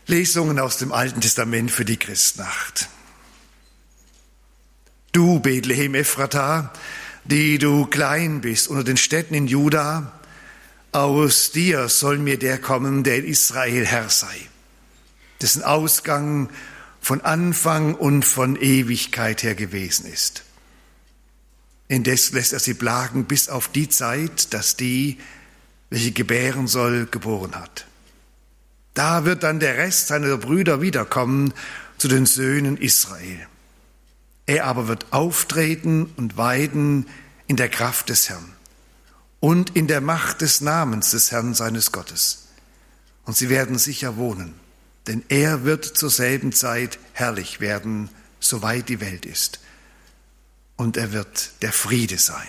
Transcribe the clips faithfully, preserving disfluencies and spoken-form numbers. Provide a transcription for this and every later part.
Lesungen aus dem Alten Testament für die Christnacht. Du, Bethlehem Ephrata, die du klein bist unter den Städten in Juda, aus dir soll mir der kommen, der in Israel Herr sei, dessen Ausgang von Anfang und von Ewigkeit her gewesen ist. Indes lässt er sie plagen bis auf die Zeit, dass die, welche gebären soll, geboren hat. Da wird dann der Rest seiner Brüder wiederkommen zu den Söhnen Israel. Er aber wird auftreten und weiden in der Kraft des Herrn und in der Macht des Namens des Herrn seines Gottes. Und sie werden sicher wohnen, denn er wird zur selben Zeit herrlich werden, soweit die Welt ist. Und er wird der Friede sein.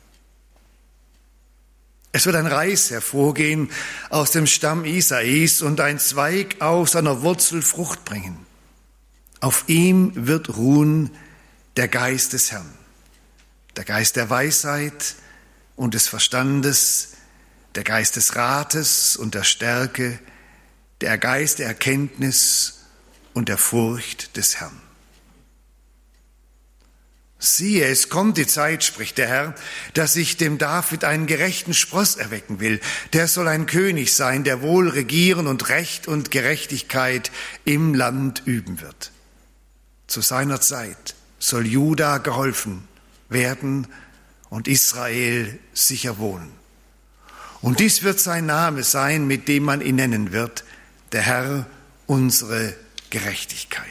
Es wird ein Reis hervorgehen aus dem Stamm Isais und ein Zweig aus seiner Wurzel Frucht bringen. Auf ihm wird ruhen der Geist des Herrn, der Geist der Weisheit und des Verstandes, der Geist des Rates und der Stärke, der Geist der Erkenntnis und der Furcht des Herrn. Siehe, es kommt die Zeit, spricht der Herr, dass ich dem David einen gerechten Spross erwecken will. Der soll ein König sein, der wohl regieren und Recht und Gerechtigkeit im Land üben wird. Zu seiner Zeit soll Juda geholfen werden und Israel sicher wohnen. Und dies wird sein Name sein, mit dem man ihn nennen wird, der Herr, unsere Gerechtigkeit.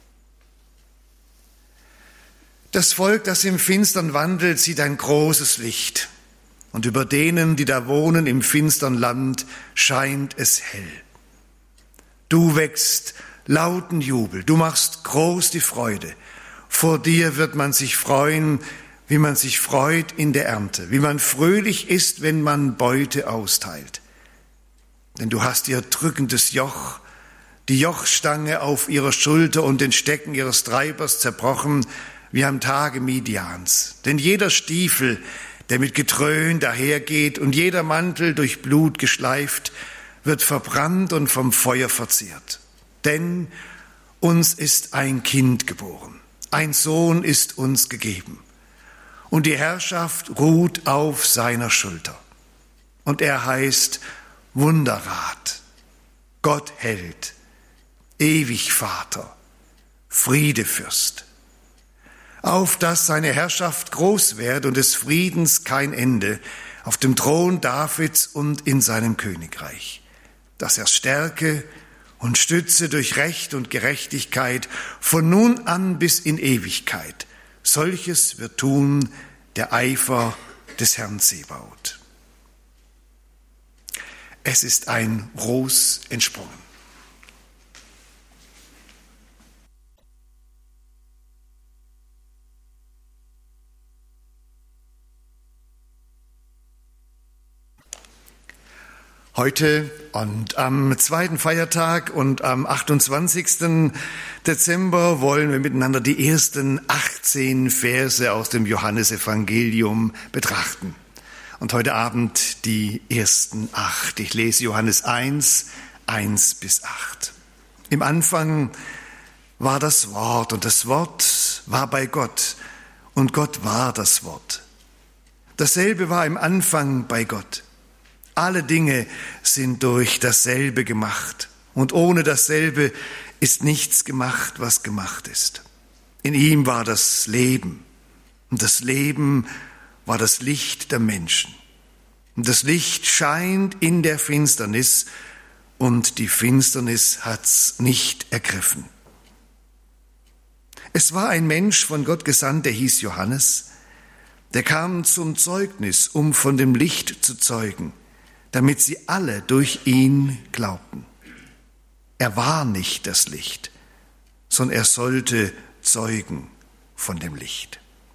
Das Volk, das im Finstern wandelt, sieht ein großes Licht. Und über denen, die da wohnen im finstern Land, scheint es hell. Du wächst lauten Jubel, du machst groß die Freude. Vor dir wird man sich freuen, wie man sich freut in der Ernte, wie man fröhlich ist, wenn man Beute austeilt. Denn du hast ihr drückendes Joch, die Jochstange auf ihrer Schulter und den Stecken ihres Treibers zerbrochen, wie am Tage Midians. Denn jeder Stiefel, der mit Getrön dahergeht und jeder Mantel durch Blut geschleift, wird verbrannt und vom Feuer verzehrt. Denn uns ist ein Kind geboren, ein Sohn ist uns gegeben. Und die Herrschaft ruht auf seiner Schulter. Und er heißt Wunderrat, Gott Held, ewig Vater, Friedefürst. Auf dass seine Herrschaft groß werde und des Friedens kein Ende, auf dem Thron Davids und in seinem Königreich, dass er stärke und stütze durch Recht und Gerechtigkeit von nun an bis in Ewigkeit. Solches wird tun der Eifer des Herrn Zebaoth. Es ist ein Ros entsprungen. Heute und am zweiten Feiertag und am achtundzwanzigsten Dezember wollen wir miteinander die ersten achtzehn Verse aus dem Johannesevangelium betrachten. Und heute Abend die ersten acht. Ich lese Johannes eins, eins bis acht. Im Anfang war das Wort und das Wort war bei Gott und Gott war das Wort. Dasselbe war im Anfang bei Gott. Alle Dinge sind durch dasselbe gemacht und ohne dasselbe ist nichts gemacht, was gemacht ist. In ihm war das Leben und das Leben war das Licht der Menschen. Und das Licht scheint in der Finsternis und die Finsternis hat's nicht ergriffen. Es war ein Mensch von Gott gesandt, der hieß Johannes. Der kam zum Zeugnis, um von dem Licht zu zeugen, damit sie alle durch ihn glaubten. Er war nicht das Licht, sondern er sollte zeugen von dem Licht.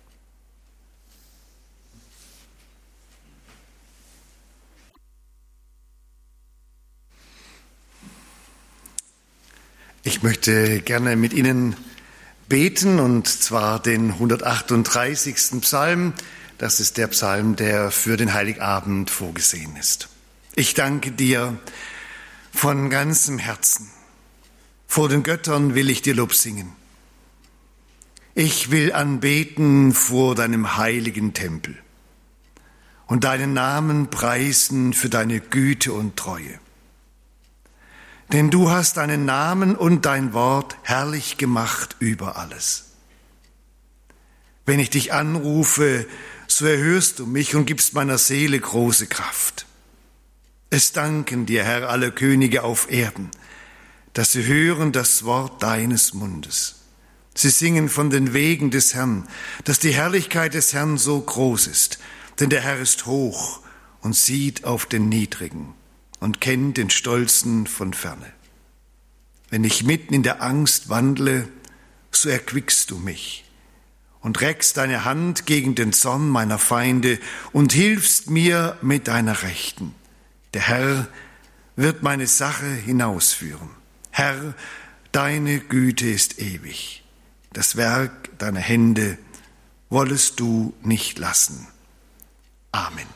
Ich möchte gerne mit Ihnen beten, und zwar den hundertachtunddreißigsten Psalm. Das ist der Psalm, der für den Heiligabend vorgesehen ist. Ich danke dir von ganzem Herzen, Vor den Göttern will ich dir Lob singen. Ich will anbeten vor deinem heiligen Tempel und deinen Namen preisen für deine Güte und Treue. Denn du hast deinen Namen und dein Wort herrlich gemacht über alles. Wenn ich dich anrufe, so erhörst du mich und gibst meiner Seele große Kraft. Es danken dir, Herr, alle Könige auf Erden, dass sie hören das Wort deines Mundes. Sie singen von den Wegen des Herrn, dass die Herrlichkeit des Herrn so groß ist. Denn der Herr ist hoch und sieht auf den Niedrigen und kennt den Stolzen von ferne. Wenn ich mitten in der Angst wandle, so erquickst du mich und reckst deine Hand gegen den Zorn meiner Feinde und hilfst mir mit deiner Rechten. Der Herr wird meine Sache hinausführen. Herr, deine Güte ist ewig. Das Werk deiner Hände wollest du nicht lassen. Amen.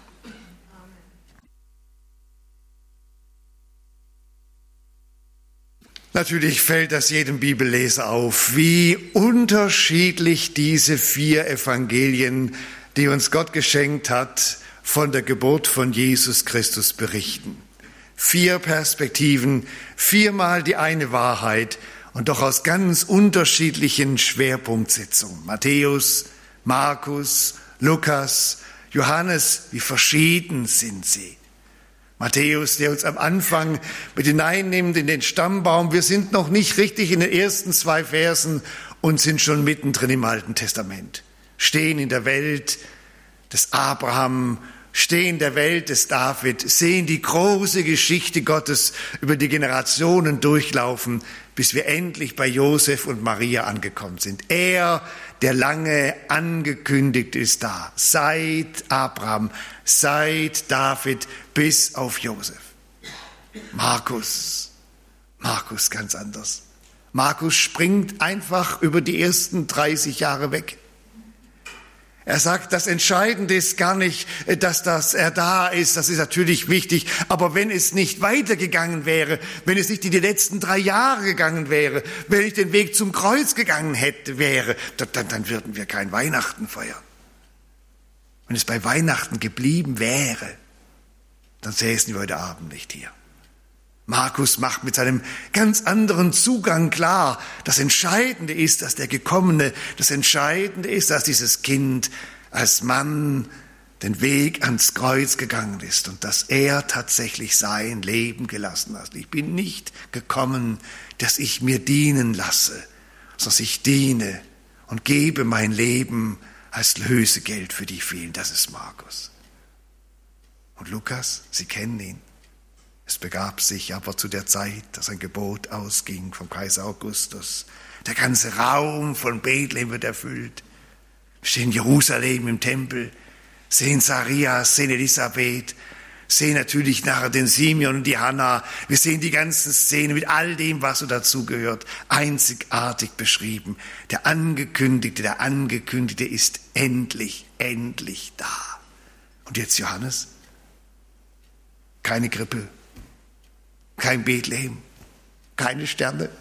Natürlich fällt das jedem Bibelleser auf, wie unterschiedlich diese vier Evangelien, die uns Gott geschenkt hat, von der Geburt von Jesus Christus berichten. Vier Perspektiven, viermal die eine Wahrheit und doch aus ganz unterschiedlichen Schwerpunktsetzungen. Matthäus, Markus, Lukas, Johannes, wie verschieden sind sie. Matthäus, der uns am Anfang mit hineinnimmt in den Stammbaum. Wir sind noch nicht richtig in den ersten zwei Versen und sind schon mittendrin im Alten Testament. Stehen in der Welt des Abraham, stehen in der Welt des David, sehen die große Geschichte Gottes über die Generationen durchlaufen, bis wir endlich bei Josef und Maria angekommen sind. Er, der lange angekündigt ist, da, seit Abraham, seit David bis auf Josef. Markus, Markus ganz anders. Markus springt einfach über die ersten dreißig Jahre weg. Er sagt, das Entscheidende ist gar nicht, dass das er da ist, das ist natürlich wichtig, aber wenn es nicht weitergegangen wäre, wenn es nicht in die letzten drei Jahre gegangen wäre, wenn ich den Weg zum Kreuz gegangen hätte, wäre, dann, dann würden wir kein Weihnachten feiern. Wenn es bei Weihnachten geblieben wäre, dann säßen wir heute Abend nicht hier. Markus macht mit seinem ganz anderen Zugang klar, das Entscheidende ist, dass der Gekommene, das Entscheidende ist, dass dieses Kind als Mann den Weg ans Kreuz gegangen ist und dass er tatsächlich sein Leben gelassen hat. Ich bin nicht gekommen, dass ich mir dienen lasse, sondern ich diene und gebe mein Leben als Lösegeld für die vielen. Das ist Markus. Und Lukas, Sie kennen ihn. Es begab sich aber zu der Zeit, dass ein Gebot ausging vom Kaiser Augustus. Der ganze Raum von Bethlehem wird erfüllt. Wir stehen in Jerusalem im Tempel, sehen Zacharias, sehen Elisabeth, sehen natürlich nachher den Simeon und die Hannah. Wir sehen die ganzen Szenen mit all dem, was so dazugehört, einzigartig beschrieben. Der Angekündigte, der Angekündigte ist endlich, endlich da. Und jetzt Johannes? Keine Krippe. Kein Bethlehem, keine Sterne.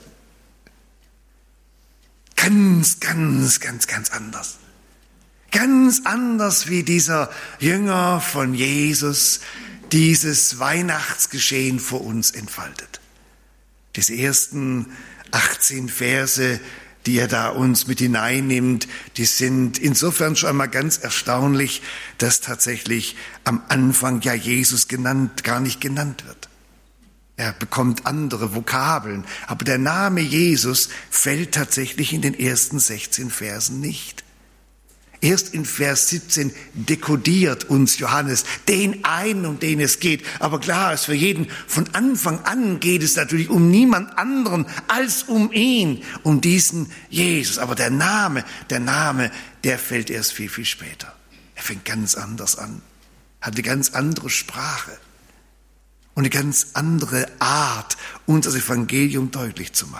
Ganz, ganz, ganz, ganz anders. Ganz anders wie dieser Jünger von Jesus dieses Weihnachtsgeschehen vor uns entfaltet. Diese ersten achtzehn Verse, die er da uns mit hineinnimmt, die sind insofern schon einmal ganz erstaunlich, dass tatsächlich am Anfang ja Jesus genannt, gar nicht genannt wird. Er bekommt andere Vokabeln, aber der Name Jesus fällt tatsächlich in den ersten sechzehn Versen nicht. Erst in Vers siebzehn dekodiert uns Johannes den einen, um den es geht. Aber klar ist für jeden, von Anfang an geht es natürlich um niemand anderen als um ihn, um diesen Jesus. Aber der Name, der Name, der fällt erst viel, viel später. Er fängt ganz anders an, hat eine ganz andere Sprache. Und eine ganz andere Art, uns das Evangelium deutlich zu machen.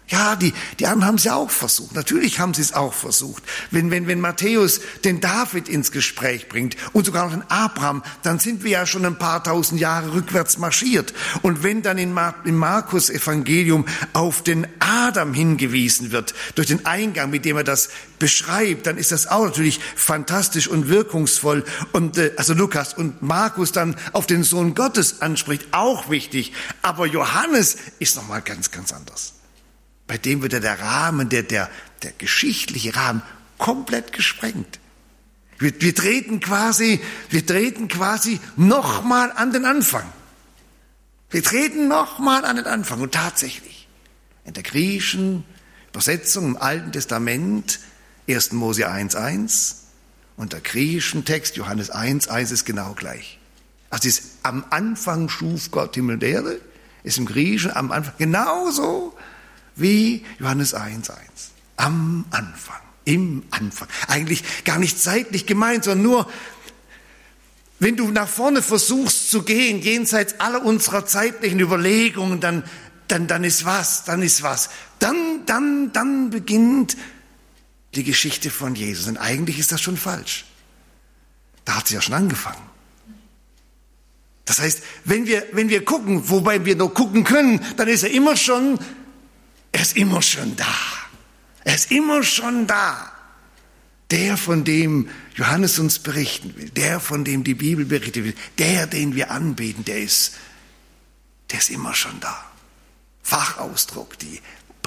Ja, die, die anderen haben es ja auch versucht. Natürlich haben sie es auch versucht. Wenn, wenn, wenn Matthäus den David ins Gespräch bringt und sogar noch den Abraham, dann sind wir ja schon ein paar tausend Jahre rückwärts marschiert. Und wenn dann in Mar- im Markus-Evangelium auf den Adam hingewiesen wird, durch den Eingang, mit dem er das beschreibt, dann ist das auch natürlich fantastisch und wirkungsvoll. Und äh, also Lukas und Markus dann auf den Sohn Gottes anspricht, auch wichtig. Aber Johannes ist nochmal ganz, ganz anders. Bei dem wird ja der Rahmen, der, der, der geschichtliche Rahmen komplett gesprengt. Wir, wir treten quasi, wir treten quasi nochmal an den Anfang. Wir treten nochmal an den Anfang. Und tatsächlich, in der griechischen Übersetzung im Alten Testament, erster Mose eins eins, und der griechischen Text, Johannes eins eins, ist genau gleich. Also ist am Anfang schuf Gott Himmel und Erde, ist im Griechischen am Anfang genauso wie Johannes eins eins. Am Anfang, im Anfang. Eigentlich gar nicht zeitlich gemeint, sondern nur, wenn du nach vorne versuchst zu gehen, jenseits aller unserer zeitlichen Überlegungen, dann, dann, dann ist was, dann ist was. Dann, dann, dann beginnt die Geschichte von Jesus. Und eigentlich ist das schon falsch. Da hat sie ja schon angefangen. Das heißt, wenn wir, wenn wir gucken, wobei wir nur gucken können, dann ist er immer schon Er ist immer schon da. Er ist immer schon da. Der, von dem Johannes uns berichten will, der, von dem die Bibel berichten will, der, den wir anbeten, der ist, der ist immer schon da. Fachausdruck, die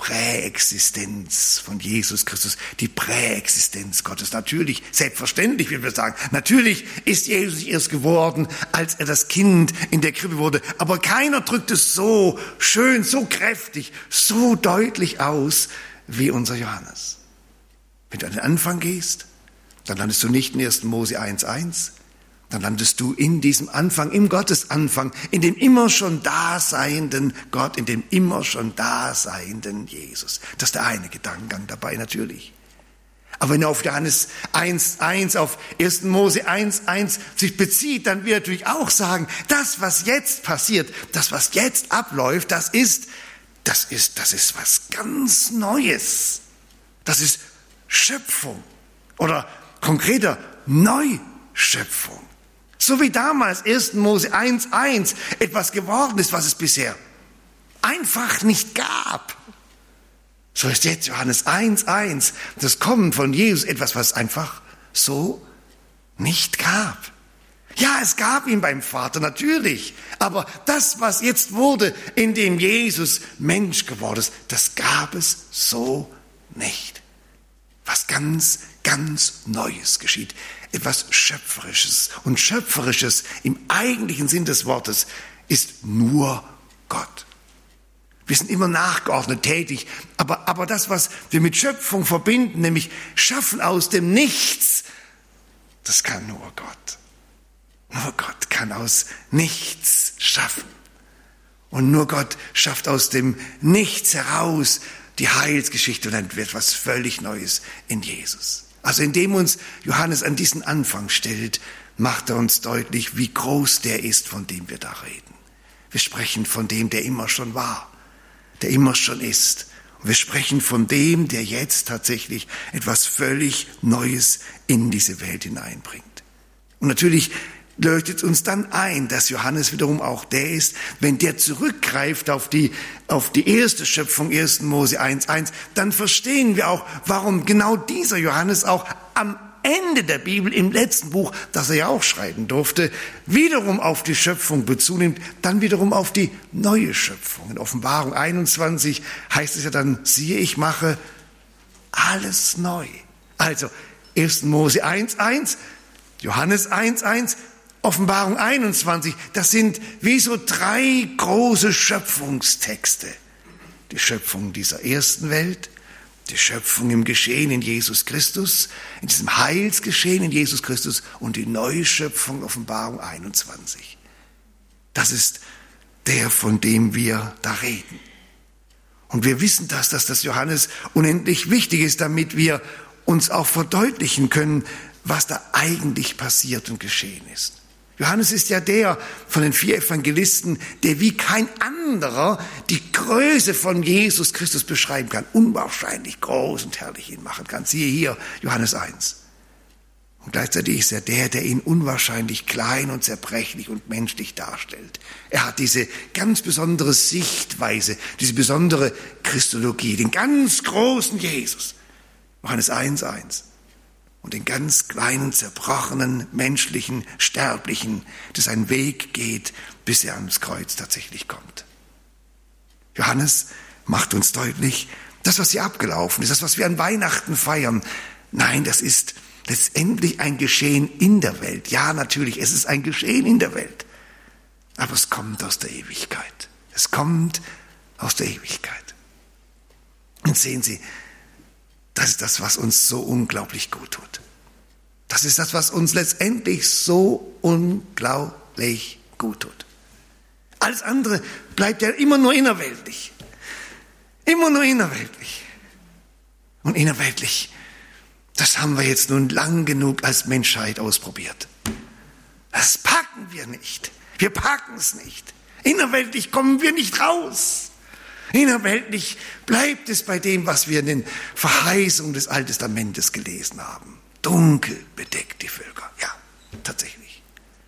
Präexistenz von Jesus Christus, die Präexistenz Gottes. Natürlich, selbstverständlich, wie wir sagen, natürlich ist Jesus erst geworden, als er das Kind in der Krippe wurde. Aber keiner drückt es so schön, so kräftig, so deutlich aus wie unser Johannes. Wenn du an den Anfang gehst, dann landest du nicht in erster Mose eins eins, dann landest du in diesem Anfang, im Gottesanfang, in dem immer schon daseienden Gott, in dem immer schon daseienden Jesus. Das ist der eine Gedankengang dabei, natürlich. Aber wenn er auf Johannes eins eins, auf erster Mose eins eins sich bezieht, dann wird er natürlich auch sagen, das, was jetzt passiert, das, was jetzt abläuft, das ist, das ist, das ist was ganz Neues. Das ist Schöpfung oder konkreter Neuschöpfung. So wie damals erster Mose eins eins etwas geworden ist, was es bisher einfach nicht gab. So ist jetzt Johannes eins eins, das Kommen von Jesus, etwas, was es einfach so nicht gab. Ja, es gab ihn beim Vater, natürlich. Aber das, was jetzt wurde, in dem Jesus Mensch geworden ist, das gab es so nicht. Was ganz, ganz Neues geschieht. Etwas Schöpferisches. Und Schöpferisches im eigentlichen Sinn des Wortes ist nur Gott. Wir sind immer nachgeordnet tätig. Aber, aber das, was wir mit Schöpfung verbinden, nämlich Schaffen aus dem Nichts, das kann nur Gott. Nur Gott kann aus Nichts schaffen. Und nur Gott schafft aus dem Nichts heraus die Heilsgeschichte und dann wird was völlig Neues in Jesus. Also indem uns Johannes an diesen Anfang stellt, macht er uns deutlich, wie groß der ist, von dem wir da reden. Wir sprechen von dem, der immer schon war, der immer schon ist. Und wir sprechen von dem, der jetzt tatsächlich etwas völlig Neues in diese Welt hineinbringt. Und natürlich leuchtet uns dann ein, dass Johannes wiederum auch der ist, wenn der zurückgreift auf die, auf die erste Schöpfung, erster Mose eins eins, dann verstehen wir auch, warum genau dieser Johannes auch am Ende der Bibel, im letzten Buch, das er ja auch schreiben durfte, wiederum auf die Schöpfung Bezug nimmt, dann wiederum auf die neue Schöpfung. In Offenbarung einundzwanzig heißt es ja dann, siehe, ich mache alles neu. Also erster Mose eins eins, Johannes eins eins, Offenbarung einundzwanzig, das sind wie so drei große Schöpfungstexte. Die Schöpfung dieser ersten Welt, die Schöpfung im Geschehen in Jesus Christus, in diesem Heilsgeschehen in Jesus Christus und die neue Schöpfung, Offenbarung einundzwanzig. Das ist der, von dem wir da reden. Und wir wissen das, dass das Johannes unendlich wichtig ist, damit wir uns auch verdeutlichen können, was da eigentlich passiert und geschehen ist. Johannes ist ja der von den vier Evangelisten, der wie kein anderer die Größe von Jesus Christus beschreiben kann. Unwahrscheinlich groß und herrlich ihn machen kann. Siehe hier, Johannes eins. Und gleichzeitig ist er der, der ihn unwahrscheinlich klein und zerbrechlich und menschlich darstellt. Er hat diese ganz besondere Sichtweise, diese besondere Christologie, den ganz großen Jesus. Johannes eins eins. Und den ganz kleinen, zerbrochenen, menschlichen, sterblichen, der seinen Weg geht, bis er ans Kreuz tatsächlich kommt. Johannes macht uns deutlich, das, was hier abgelaufen ist, das, was wir an Weihnachten feiern, nein, das ist letztendlich ein Geschehen in der Welt. Ja, natürlich, es ist ein Geschehen in der Welt. Aber es kommt aus der Ewigkeit. Es kommt aus der Ewigkeit. Und sehen Sie, das ist das, was uns so unglaublich gut tut. Das ist das, was uns letztendlich so unglaublich gut tut. Alles andere bleibt ja immer nur innerweltlich. Immer nur innerweltlich. Und innerweltlich, das haben wir jetzt nun lang genug als Menschheit ausprobiert. Das packen wir nicht. Wir packen es nicht. Innerweltlich kommen wir nicht raus. Innerweltlich bleibt es bei dem, was wir in den Verheißungen des Alten Testamentes gelesen haben. Dunkel bedeckt die Völker. Ja, tatsächlich.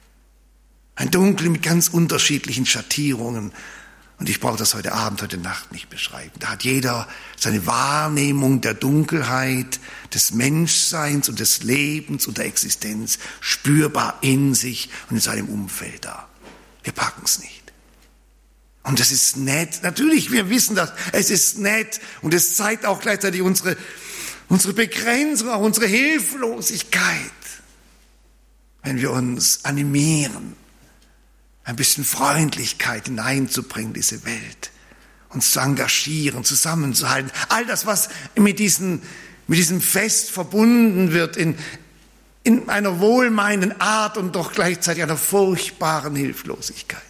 Ein Dunkel mit ganz unterschiedlichen Schattierungen. Und ich brauche das heute Abend, heute Nacht nicht beschreiben. Da hat jeder seine Wahrnehmung der Dunkelheit, des Menschseins und des Lebens und der Existenz spürbar in sich und in seinem Umfeld da. Wir packen es nicht. Und das ist nett. Natürlich, wir wissen das. Es ist nett. Und es zeigt auch gleichzeitig unsere, unsere Begrenzung, auch unsere Hilflosigkeit. Wenn wir uns animieren, ein bisschen Freundlichkeit hineinzubringen in diese Welt. Uns zu engagieren, zusammenzuhalten. All das, was mit, diesen, mit diesem Fest verbunden wird, in, in einer wohlmeinenden Art und doch gleichzeitig einer furchtbaren Hilflosigkeit.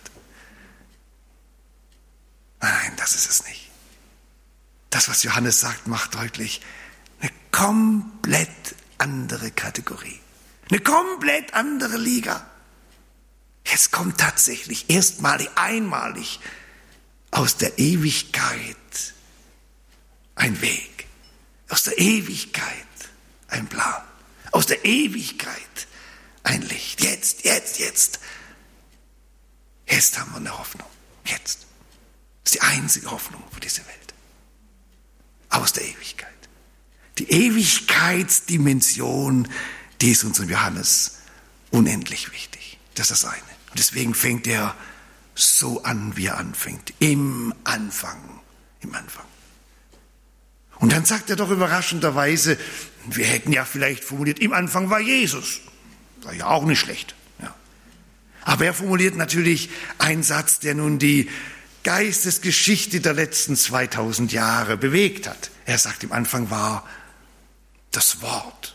Nein, das ist es nicht. Das, was Johannes sagt, macht deutlich, eine komplett andere Kategorie. Eine komplett andere Liga. Jetzt kommt tatsächlich erstmalig, einmalig aus der Ewigkeit ein Weg. Aus der Ewigkeit ein Plan. Aus der Ewigkeit ein Licht. Jetzt, jetzt, jetzt. Jetzt haben wir eine Hoffnung. Jetzt. Das ist die einzige Hoffnung für diese Welt. Aus der Ewigkeit. Die Ewigkeitsdimension, die ist uns in Johannes unendlich wichtig. Das ist das eine. Und deswegen fängt er so an, wie er anfängt. Im Anfang. Im Anfang. Und dann sagt er doch überraschenderweise, wir hätten ja vielleicht formuliert, im Anfang war Jesus. War ja auch nicht schlecht. Ja. Aber er formuliert natürlich einen Satz, der nun die Geistesgeschichte der letzten zweitausend Jahre bewegt hat. Er sagt, im Anfang war das Wort.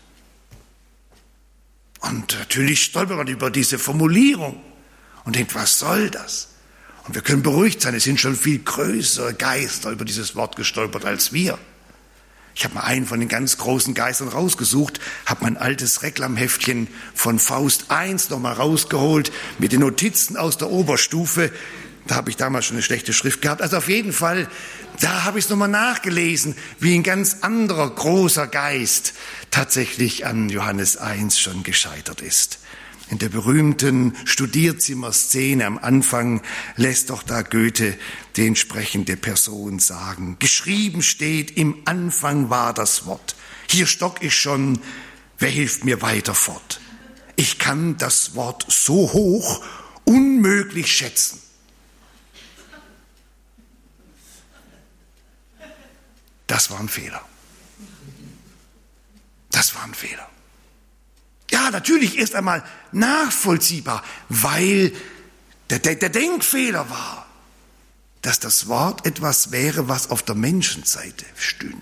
Und natürlich stolpert man über diese Formulierung und denkt, was soll das? Und wir können beruhigt sein, es sind schon viel größere Geister über dieses Wort gestolpert als wir. Ich habe mal einen von den ganz großen Geistern rausgesucht, habe mein altes Reklamheftchen von Faust eins nochmal rausgeholt mit den Notizen aus der Oberstufe. Da habe ich damals schon eine schlechte Schrift gehabt. Also auf jeden Fall, da habe ich es nochmal nachgelesen, wie ein ganz anderer großer Geist tatsächlich an Johannes eins schon gescheitert ist. In der berühmten Studierzimmerszene am Anfang lässt doch da Goethe die entsprechende Person sagen. Geschrieben steht, im Anfang war das Wort. Hier stock ich schon, wer hilft mir weiter fort? Ich kann das Wort so hoch unmöglich schätzen. Das war ein Fehler. Das war ein Fehler. Ja, natürlich erst einmal nachvollziehbar, weil der, der, der Denkfehler war, dass das Wort etwas wäre, was auf der Menschenseite stünde.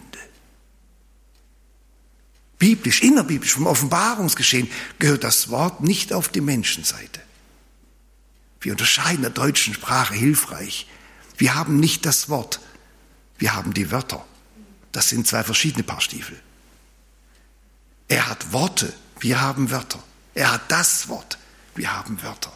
Biblisch, innerbiblisch, vom Offenbarungsgeschehen gehört das Wort nicht auf die Menschenseite. Wir unterscheiden der deutschen Sprache hilfreich. Wir haben nicht das Wort, wir haben die Wörter. Das sind zwei verschiedene Paar Stiefel. Er hat Worte, wir haben Wörter. Er hat das Wort, wir haben Wörter.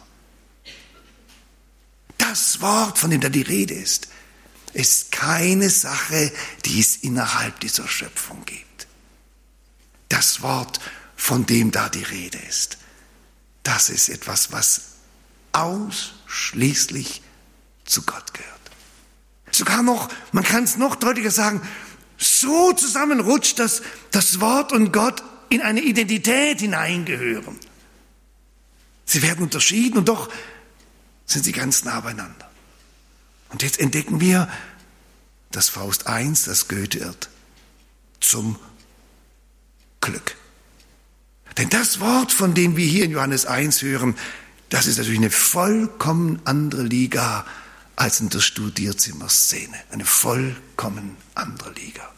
Das Wort, von dem da die Rede ist, ist keine Sache, die es innerhalb dieser Schöpfung gibt. Das Wort, von dem da die Rede ist, das ist etwas, was ausschließlich zu Gott gehört. Sogar noch, man kann es noch deutlicher sagen, so zusammenrutscht, dass das Wort und Gott in eine Identität hineingehören. Sie werden unterschieden und doch sind sie ganz nah beieinander. Und jetzt entdecken wir, dass Faust eins, das Goethe irrt, zum Glück. Denn das Wort, von dem wir hier in Johannes eins hören, das ist natürlich eine vollkommen andere Liga als in der Studierzimmerszene. Eine vollkommen andere Liga.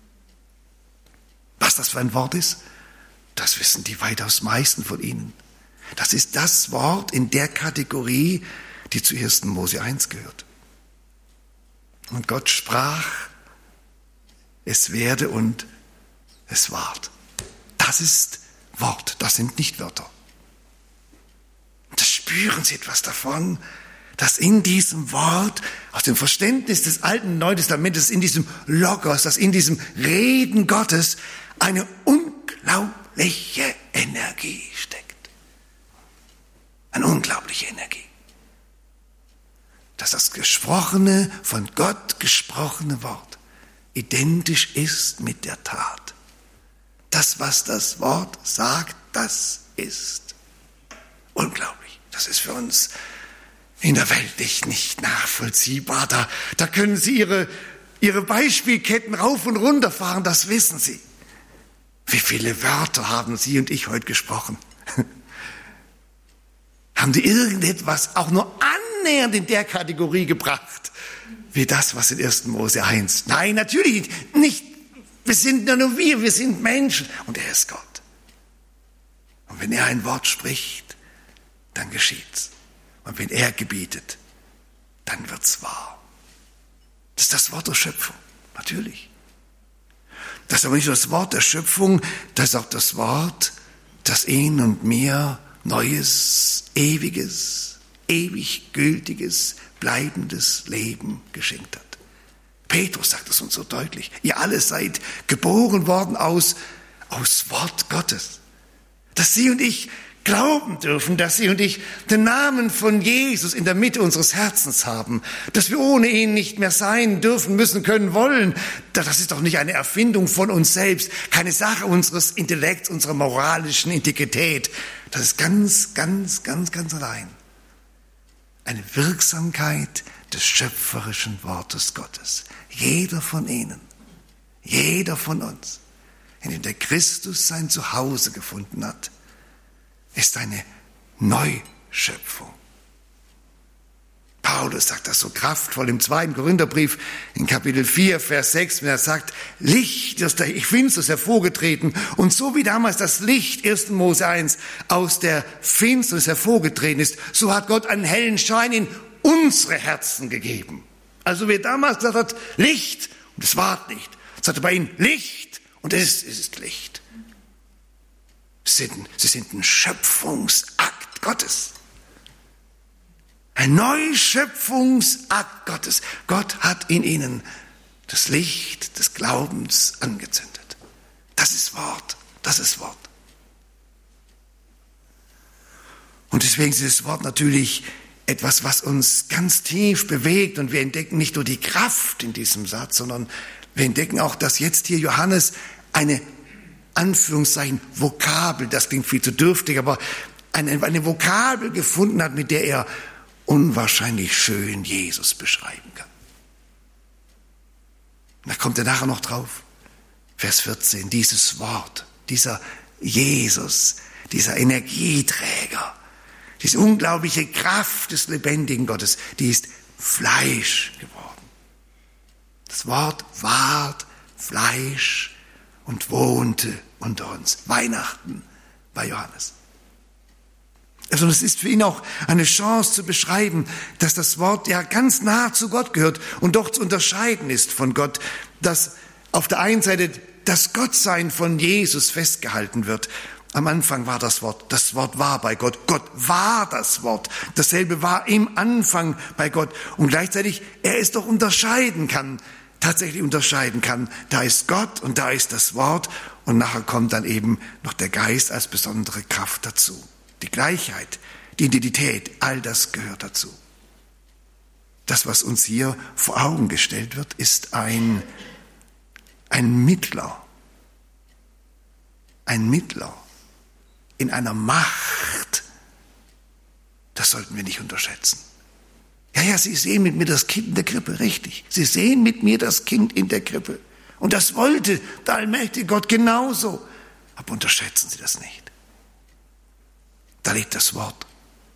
Was das für ein Wort ist, das wissen die weitaus meisten von Ihnen. Das ist das Wort in der Kategorie, die zu ersten Mose eins gehört. Und Gott sprach, es werde und es ward. Das ist Wort, das sind nicht Wörter. Und das spüren Sie etwas davon, dass in diesem Wort, aus dem Verständnis des Alten und Neuen Testamentes, in diesem Logos, dass in diesem Reden Gottes eine unglaubliche Energie steckt. Eine unglaubliche Energie. Dass das gesprochene, von Gott gesprochene Wort identisch ist mit der Tat. Das, was das Wort sagt, das ist unglaublich. Das ist für uns in der Welt nicht, nicht nachvollziehbar. Da, da können Sie Ihre, Ihre Beispielketten rauf und runter fahren, das wissen Sie. Wie viele Wörter haben Sie und ich heute gesprochen? Haben die irgendetwas auch nur annähernd in der Kategorie gebracht, wie das, was in ersten Mose eins? Nein, natürlich nicht. Wir sind ja nur wir, wir sind Menschen und er ist Gott. Und wenn er ein Wort spricht, dann geschieht's. Und wenn er gebietet, dann wird's wahr. Das ist das Wort der Schöpfung, natürlich. Das ist aber nicht nur das Wort der Schöpfung, das ist auch das Wort, das ihn und mir neues, ewiges, ewig gültiges, bleibendes Leben geschenkt hat. Petrus sagt es uns so deutlich. Ihr alle seid geboren worden aus, aus Wort Gottes. Dass Sie und ich glauben dürfen, dass Sie und ich den Namen von Jesus in der Mitte unseres Herzens haben, dass wir ohne ihn nicht mehr sein dürfen, müssen, können, wollen. Das ist doch nicht eine Erfindung von uns selbst, keine Sache unseres Intellekts, unserer moralischen Integrität. Das ist ganz, ganz, ganz, ganz allein eine Wirksamkeit des schöpferischen Wortes Gottes. Jeder von Ihnen, jeder von uns, in dem der Christus sein Zuhause gefunden hat, ist eine Neuschöpfung. Paulus sagt das so kraftvoll im zweiten Korintherbrief in Kapitel vier, Vers sechs, wenn er sagt, Licht aus der Finsternis hervorgetreten und so wie damals das Licht, ersten Mose eins, aus der Finsternis hervorgetreten ist, so hat Gott einen hellen Schein in unsere Herzen gegeben. Also wer damals gesagt hat, Licht, und es war nicht, sagte bei ihnen Licht und es ist Licht. Sie sind, sie sind ein Schöpfungsakt Gottes. Ein Neuschöpfungsakt Gottes. Gott hat in ihnen das Licht des Glaubens angezündet. Das ist Wort, das ist Wort. Und deswegen ist das Wort natürlich etwas, was uns ganz tief bewegt. Und wir entdecken nicht nur die Kraft in diesem Satz, sondern wir entdecken auch, dass jetzt hier Johannes eine Anführungszeichen Vokabel, das klingt viel zu dürftig, aber eine, eine Vokabel gefunden hat, mit der er unwahrscheinlich schön Jesus beschreiben kann. Und da kommt er nachher noch drauf. Vers vierzehn, dieses Wort, dieser Jesus, dieser Energieträger, diese unglaubliche Kraft des lebendigen Gottes, die ist Fleisch geworden. Das Wort ward Fleisch und wohnte unter uns. Weihnachten bei Johannes. Also es ist für ihn auch eine Chance zu beschreiben, dass das Wort ja ganz nah zu Gott gehört und doch zu unterscheiden ist von Gott, dass auf der einen Seite das Gottsein von Jesus festgehalten wird, Am Anfang war das Wort, das Wort war bei Gott, Gott war das Wort, dasselbe war im Anfang bei Gott und gleichzeitig er es doch unterscheiden kann, tatsächlich unterscheiden kann, da ist Gott und da ist das Wort und nachher kommt dann eben noch der Geist als besondere Kraft dazu. Die Gleichheit, die Identität, all das gehört dazu. Das, was uns hier vor Augen gestellt wird, ist ein, ein Mittler, ein Mittler in einer Macht, das sollten wir nicht unterschätzen. Ja, ja, Sie sehen mit mir das Kind in der Krippe, richtig. Sie sehen mit mir das Kind in der Krippe. Und das wollte der allmächtige Gott genauso. Aber unterschätzen Sie das nicht. Da liegt das Wort.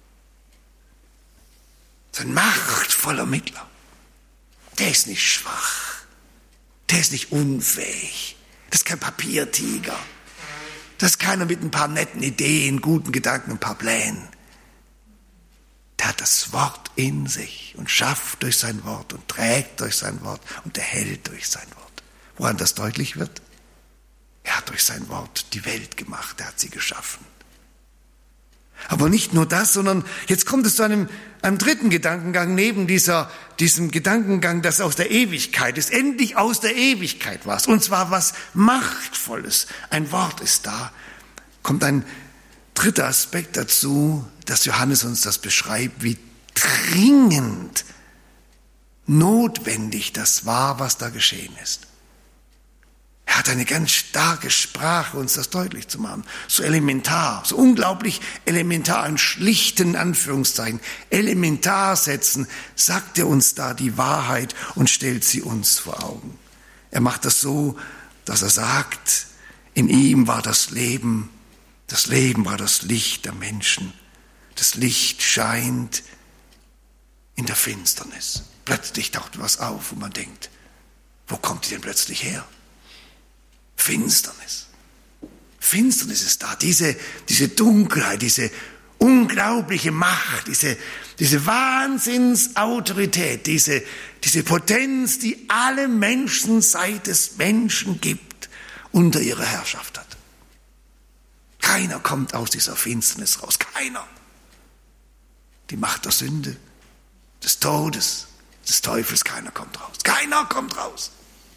So ein machtvoller Mittler. Der ist nicht schwach. Der ist nicht unfähig. Das ist kein Papiertiger. Das ist keiner mit ein paar netten Ideen, guten Gedanken, ein paar Plänen. Der hat das Wort in sich und schafft durch sein Wort und trägt durch sein Wort und erhält durch sein Wort. Woran das deutlich wird? Er hat durch sein Wort die Welt gemacht, er hat sie geschaffen. Aber nicht nur das, sondern jetzt kommt es zu einem, einem dritten Gedankengang neben dieser, diesem Gedankengang, das aus der Ewigkeit ist. Endlich aus der Ewigkeit war es. Und zwar was Machtvolles. Ein Wort ist da. Kommt ein dritter Aspekt dazu, dass Johannes uns das beschreibt, wie dringend notwendig das war, was da geschehen ist. Er hat eine ganz starke Sprache, uns das deutlich zu machen. So elementar, so unglaublich elementar, in schlichten Anführungszeichen, Elementarsätzen sagt er uns da die Wahrheit und stellt sie uns vor Augen. Er macht das so, dass er sagt, in ihm war das Leben, das Leben war das Licht der Menschen. Das Licht scheint in der Finsternis. Plötzlich taucht was auf und man denkt, wo kommt die denn plötzlich her? Finsternis. Finsternis ist da, diese, diese Dunkelheit, diese unglaubliche Macht, diese, diese Wahnsinnsautorität, diese, diese Potenz, die alle Menschen, seit es Menschen gibt, unter ihrer Herrschaft hat. Keiner kommt aus dieser Finsternis raus, keiner. Die Macht der Sünde, des Todes, des Teufels, keiner kommt raus, keiner kommt raus.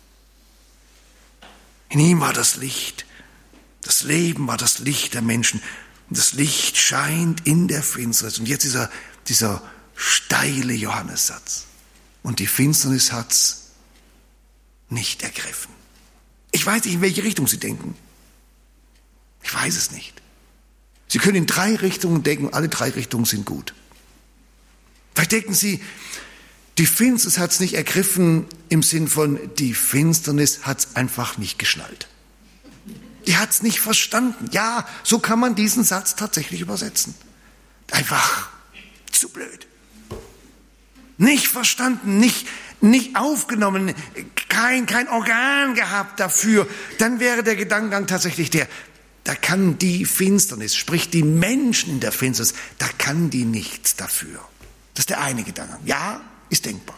In ihm war das Licht, das Leben war das Licht der Menschen und das Licht scheint in der Finsternis. Und jetzt dieser, dieser steile Johannessatz. Und die Finsternis hat's nicht ergriffen. Ich weiß nicht, in welche Richtung Sie denken. Ich weiß es nicht. Sie können in drei Richtungen denken, alle drei Richtungen sind gut. Vielleicht denken Sie, die Finsternis hat es nicht ergriffen im Sinn von, die Finsternis hat es einfach nicht geschnallt. Die hat es nicht verstanden. Ja, so kann man diesen Satz tatsächlich übersetzen. Einfach zu blöd. Nicht verstanden, nicht, nicht aufgenommen, kein, kein Organ gehabt dafür. Dann wäre der Gedankengang tatsächlich der, da kann die Finsternis, sprich die Menschen in der Finsternis, da kann die nichts dafür. Das ist der eine Gedankengang. Ja, ist denkbar.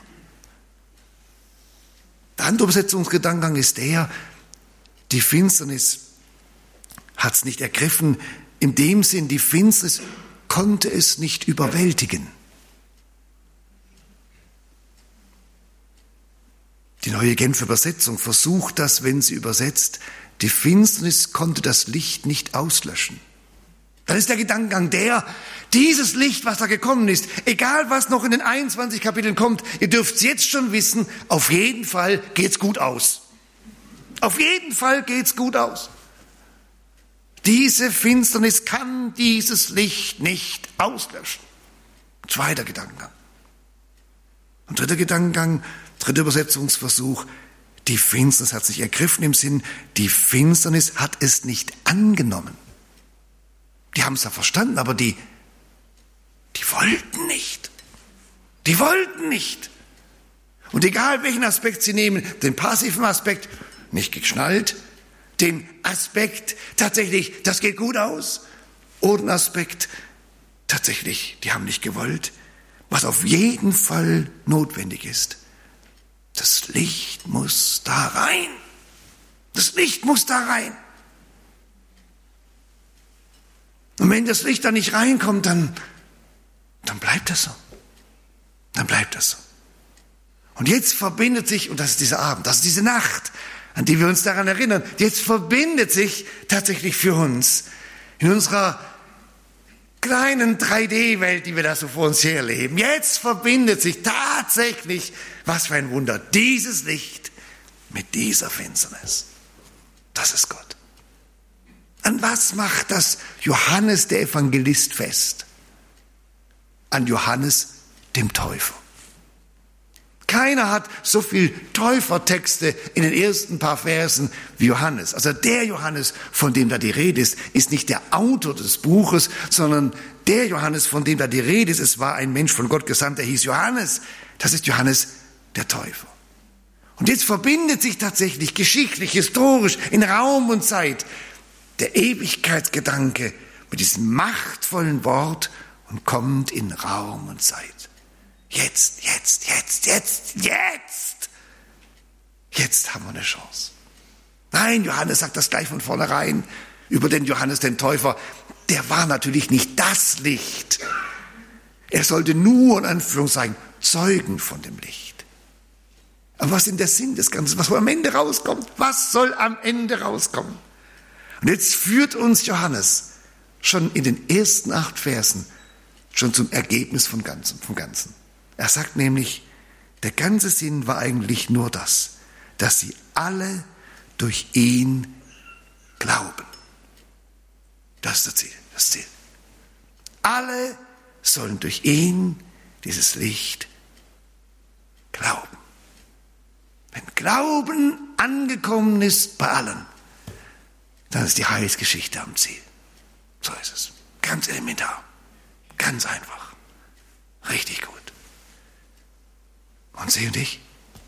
Der andere Übersetzungsgedankengang ist der, die Finsternis hat es nicht ergriffen, in dem Sinn, die Finsternis konnte es nicht überwältigen. Die Neue Genfer Übersetzung versucht das, wenn sie übersetzt, die Finsternis konnte das Licht nicht auslöschen. Dann ist der Gedankengang der, dieses Licht, was da gekommen ist, egal was noch in den einundzwanzig Kapiteln kommt, ihr dürft es jetzt schon wissen, auf jeden Fall geht's gut aus. Auf jeden Fall geht's gut aus. Diese Finsternis kann dieses Licht nicht auslöschen. Zweiter Gedankengang. Und dritter Gedankengang, dritter Übersetzungsversuch, die Finsternis hat sich ergriffen im Sinn, die Finsternis hat es nicht angenommen. Die haben es ja verstanden, aber die, die wollten nicht. Die wollten nicht. Und egal welchen Aspekt sie nehmen, den passiven Aspekt, nicht geschnallt, den Aspekt, tatsächlich, das geht gut aus, oder den Aspekt, tatsächlich, die haben nicht gewollt, was auf jeden Fall notwendig ist. Das Licht muss da rein. Das Licht muss da rein. Und wenn das Licht dann nicht reinkommt, dann, dann bleibt das so. Dann bleibt das so. Und jetzt verbindet sich, und das ist dieser Abend, das ist diese Nacht, an die wir uns daran erinnern, jetzt verbindet sich tatsächlich für uns in unserer kleinen drei D-Welt, die wir da so vor uns herleben, jetzt verbindet sich tatsächlich, was für ein Wunder, dieses Licht mit dieser Finsternis. Das ist Gott. An was macht das Johannes der Evangelist fest? An Johannes dem Täufer. Keiner hat so viel Täufertexte in den ersten paar Versen wie Johannes. Also der Johannes, von dem da die Rede ist, ist nicht der Autor des Buches, sondern der Johannes, von dem da die Rede ist, es war ein Mensch von Gott gesandt, der hieß Johannes. Das ist Johannes der Täufer. Und jetzt verbindet sich tatsächlich geschichtlich, historisch, in Raum und Zeit der Ewigkeitsgedanke mit diesem machtvollen Wort und kommt in Raum und Zeit. Jetzt, jetzt, jetzt, jetzt, jetzt. Jetzt haben wir eine Chance. Nein, Johannes sagt das gleich von vornherein über den Johannes den Täufer. Der war natürlich nicht das Licht. Er sollte nur, in Anführungszeichen, zeugen von dem Licht. Aber was ist denn der Sinn des Ganzen? Was soll am Ende rauskommen? Was soll am Ende rauskommen? Und jetzt führt uns Johannes schon in den ersten acht Versen schon zum Ergebnis von Ganzem, vom Ganzen. Er sagt nämlich, der ganze Sinn war eigentlich nur das, dass sie alle durch ihn glauben. Das ist das Ziel, das Ziel. Alle sollen durch ihn, dieses Licht, glauben. Wenn Glauben angekommen ist bei allen, dann ist die Heilsgeschichte am Ziel. So ist es. Ganz elementar. Ganz einfach. Richtig gut. Und Sie und ich?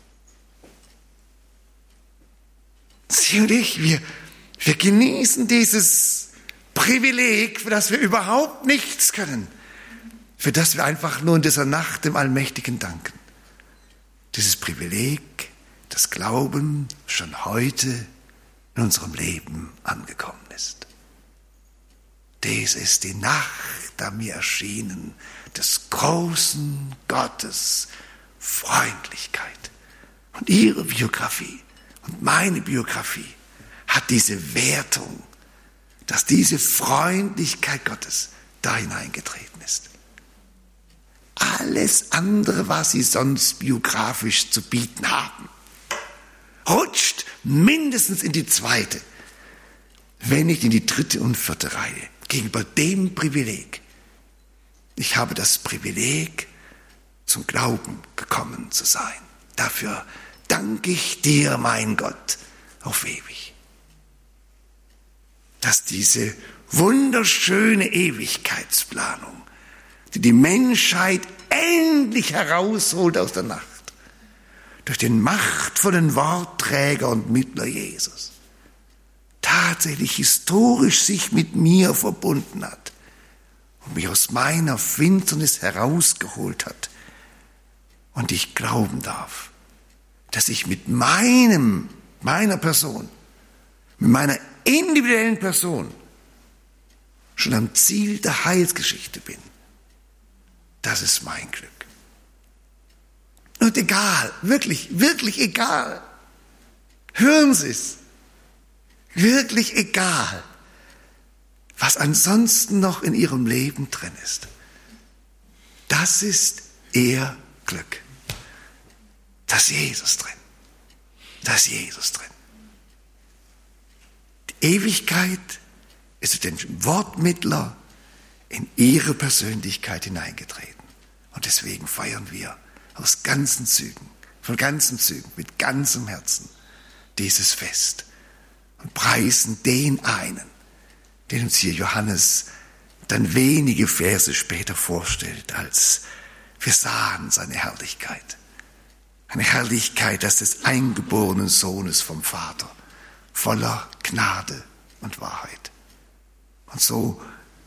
Sie und ich, wir, wir genießen dieses Privileg, für das wir überhaupt nichts können, für das wir einfach nur in dieser Nacht dem Allmächtigen danken. Dieses Privileg, das Glauben schon heute in unserem Leben angekommen ist. Dies ist die Nacht, da mir erschienen, des großen Gottes Freundlichkeit. Und Ihre Biografie und meine Biografie hat diese Wertung, dass diese Freundlichkeit Gottes da hineingetreten ist. Alles andere, was Sie sonst biografisch zu bieten haben, rutscht mindestens in die zweite, wenn nicht in die dritte und vierte Reihe, gegenüber dem Privileg. Ich habe das Privileg, zum Glauben gekommen zu sein. Dafür danke ich dir, mein Gott, auf ewig. Dass diese wunderschöne Ewigkeitsplanung, die die Menschheit endlich herausholt aus der Nacht, durch den machtvollen Wortträger und Mittler Jesus, tatsächlich historisch sich mit mir verbunden hat und mich aus meiner Finsternis herausgeholt hat und ich glauben darf, dass ich mit meinem, meiner Person, mit meiner individuellen Person schon am Ziel der Heilsgeschichte bin. Das ist mein Glück. Und egal, wirklich, wirklich egal. Hören Sie es. Wirklich egal, was ansonsten noch in Ihrem Leben drin ist. Das ist Ihr Glück. Da ist Jesus drin. Da ist Jesus drin. Die Ewigkeit ist durch den Wortmittler in Ihre Persönlichkeit hineingetreten. Und deswegen feiern wir aus ganzen Zügen, von ganzen Zügen, mit ganzem Herzen dieses Fest und preisen den einen, den uns hier Johannes dann wenige Verse später vorstellt, als wir sahen seine Herrlichkeit. Eine Herrlichkeit, das des eingeborenen Sohnes vom Vater, voller Gnade und Wahrheit. Und so,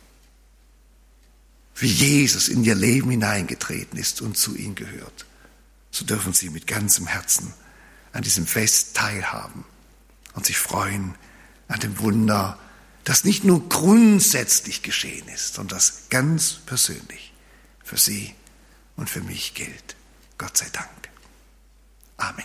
wie Jesus in ihr Leben hineingetreten ist und zu ihnen gehört, so dürfen sie mit ganzem Herzen an diesem Fest teilhaben und sich freuen an dem Wunder das nicht nur grundsätzlich geschehen ist, sondern das ganz persönlich für sie und für mich gilt. Gott sei Dank. Amen.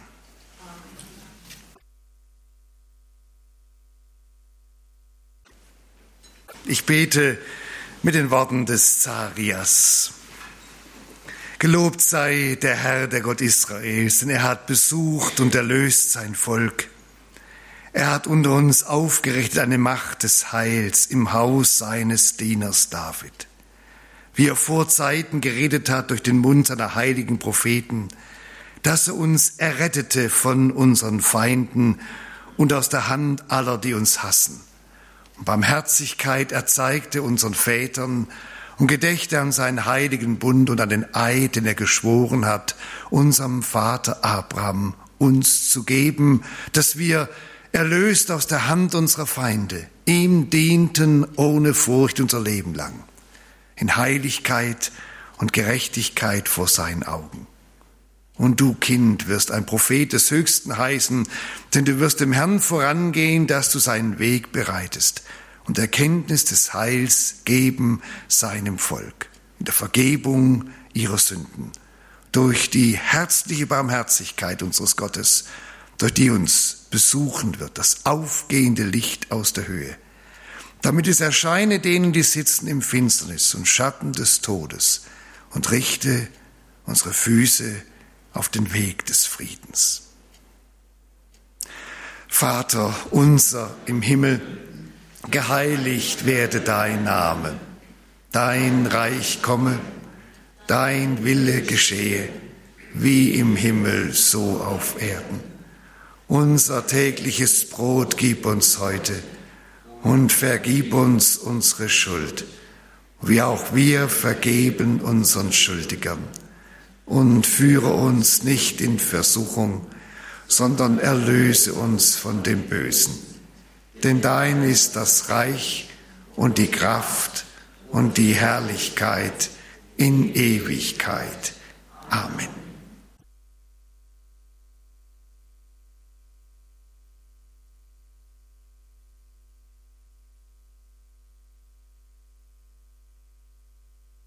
Ich bete mit den Worten des Zacharias. Gelobt sei der Herr, der Gott Israels, denn er hat besucht und erlöst sein Volk. Er hat unter uns aufgerichtet eine Macht des Heils im Haus seines Dieners David. Wie er vor Zeiten geredet hat durch den Mund seiner heiligen Propheten, dass er uns errettete von unseren Feinden und aus der Hand aller, die uns hassen. Und Barmherzigkeit erzeigte unseren Vätern und gedächte an seinen heiligen Bund und an den Eid, den er geschworen hat, unserem Vater Abraham uns zu geben, dass wir, erlöst aus der Hand unserer Feinde, ihm dienten ohne Furcht unser Leben lang, in Heiligkeit und Gerechtigkeit vor seinen Augen. Und du, Kind, wirst ein Prophet des Höchsten heißen, denn du wirst dem Herrn vorangehen, dass du seinen Weg bereitest und Erkenntnis des Heils geben seinem Volk, in der Vergebung ihrer Sünden, durch die herzliche Barmherzigkeit unseres Gottes, durch die uns besuchen wird, das aufgehende Licht aus der Höhe, damit es erscheine denen, die sitzen im Finsternis und Schatten des Todes, und richte unsere Füße auf den Weg des Friedens. Vater unser im Himmel, geheiligt werde dein Name, dein Reich komme, dein Wille geschehe, wie im Himmel, so auf Erden. Unser tägliches Brot gib uns heute und vergib uns unsere Schuld, wie auch wir vergeben unseren Schuldigern. Und führe uns nicht in Versuchung, sondern erlöse uns von dem Bösen. Denn dein ist das Reich und die Kraft und die Herrlichkeit in Ewigkeit. Amen.